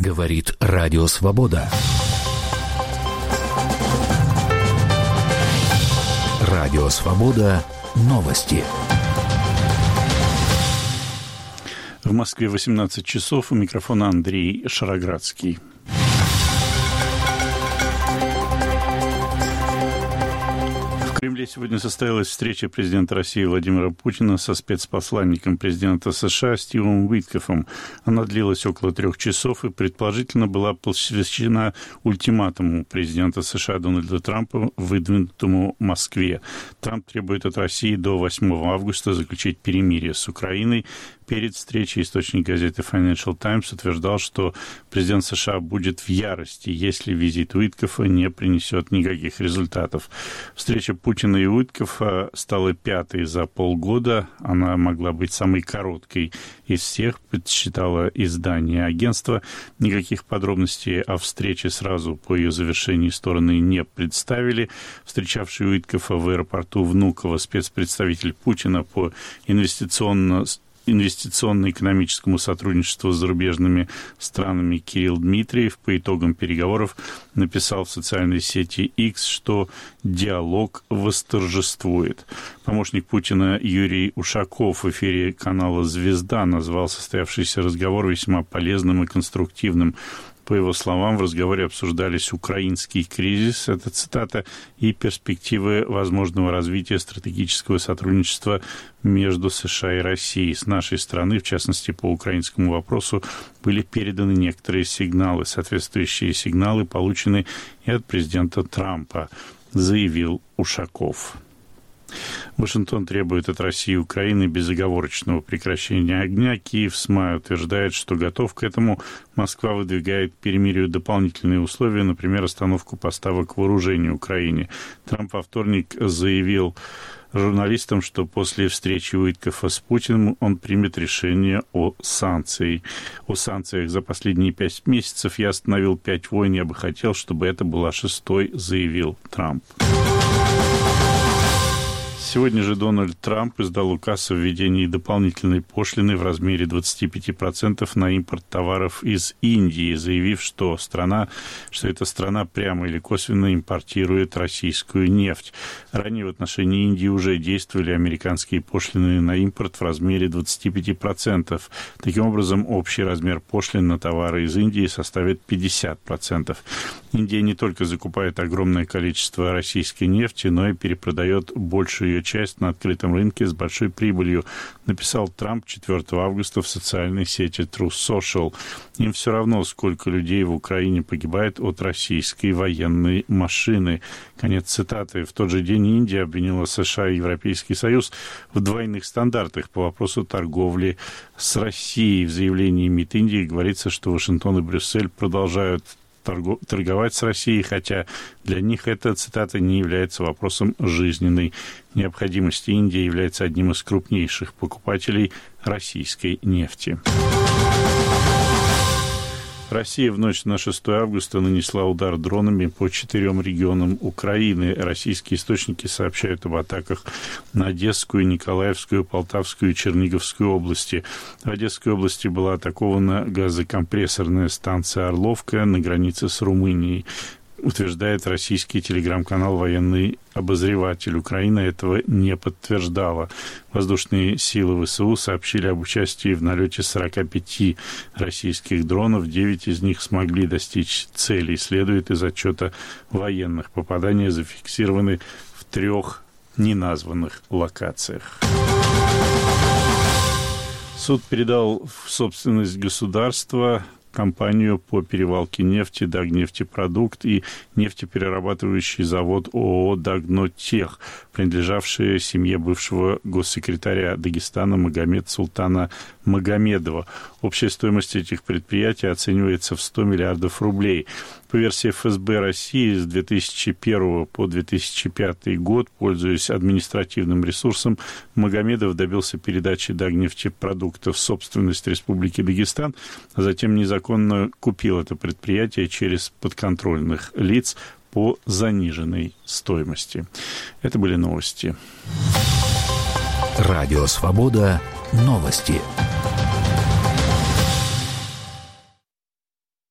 Говорит Радио Свобода. Радио Свобода. Новости. В Москве 18 часов. У микрофона Андрей Шароградский. В Кремле сегодня состоялась встреча президента России Владимира Путина со спецпосланником президента США Стивом Уиткофом. Она длилась около 3 часов и, предположительно, была посвящена ультиматуму президента США Дональда Трампа, выдвинутому Москве. Трамп требует от России до 8 августа заключить перемирие с Украиной. Перед встречей источник газеты Financial Times утверждал, что президент США будет в ярости, если визит Уиткофа не принесет никаких результатов. Встреча Путина и Уиткофа стала 5-й за полгода. Она могла быть самой короткой из всех, подсчитало издание агентства. Никаких подробностей о встрече сразу по ее завершении стороны не представили. Встречавший Уиткофа в аэропорту Внуково спецпредставитель Путина по инвестиционно-экономическому сотрудничеству с зарубежными странами Кирилл Дмитриев по итогам переговоров написал в социальной сети X, что диалог восторжествует. Помощник Путина Юрий Ушаков в эфире канала «Звезда» назвал состоявшийся разговор весьма полезным и конструктивным. По его словам, в разговоре обсуждались украинский кризис, это цитата, и перспективы возможного развития стратегического сотрудничества между США и Россией. С нашей стороны, в частности, по украинскому вопросу, были переданы некоторые сигналы. Соответствующие сигналы получены и от президента Трампа, заявил Ушаков. Вашингтон требует от России и Украины безоговорочного прекращения огня. Киев с мая утверждает, что готов к этому. Москва выдвигает к перемирию дополнительные условия, например, остановку поставок вооружений Украине. Трамп во вторник заявил журналистам, что после встречи Уиткофа с Путиным он примет решение о санкциях. За последние 5 месяцев я остановил 5 войн, я бы хотел, чтобы это была 6-й, заявил Трамп. Сегодня же Дональд Трамп издал указ о введении дополнительной пошлины в размере 25% на импорт товаров из Индии, заявив, что эта страна прямо или косвенно импортирует российскую нефть. Ранее в отношении Индии уже действовали американские пошлины на импорт в размере 25%. Таким образом, общий размер пошлин на товары из Индии составит 50%. Индия не только закупает огромное количество российской нефти, но и перепродает большую ее часть на открытом рынке с большой прибылью, написал Трамп 4 августа в социальной сети Truth Social. Им все равно, сколько людей в Украине погибает от российской военной машины. Конец цитаты. В тот же день Индия обвинила США и Европейский Союз в двойных стандартах по вопросу торговли с Россией. В заявлении МИД Индии говорится, что Вашингтон и Брюссель продолжают торговать с Россией, хотя для них эта цитата не является вопросом жизненной необходимости. Индия является одним из крупнейших покупателей российской нефти. Россия в ночь на 6 августа нанесла удар дронами по 4 регионам Украины. Российские источники сообщают об атаках на Одесскую, Николаевскую, Полтавскую и Черниговскую области. В Одесской области была атакована газокомпрессорная станция «Орловка» на границе с Румынией. Утверждает российский телеграм-канал «Военный обозреватель». Украина этого не подтверждала. Воздушные силы ВСУ сообщили об участии в налете 45 российских дронов. 9 из них смогли достичь целей, следует из отчета военных. Попадания зафиксированы в 3 неназванных локациях. Суд передал в собственность государства компанию по перевалке нефти «Дагнефтепродукт» и нефтеперерабатывающий завод ООО «Дагнотех», принадлежавшие семье бывшего госсекретаря Дагестана Магомед Султана Магомедова. Общая стоимость этих предприятий оценивается в 100 миллиардов рублей. По версии ФСБ России, с 2001 по 2005 год, пользуясь административным ресурсом, Магомедов добился передачи Дагнефтепродукта в собственность Республики Дагестан, а затем незаконно купил это предприятие через подконтрольных лиц по заниженной стоимости. Это были новости. Радио «Свобода». Новости.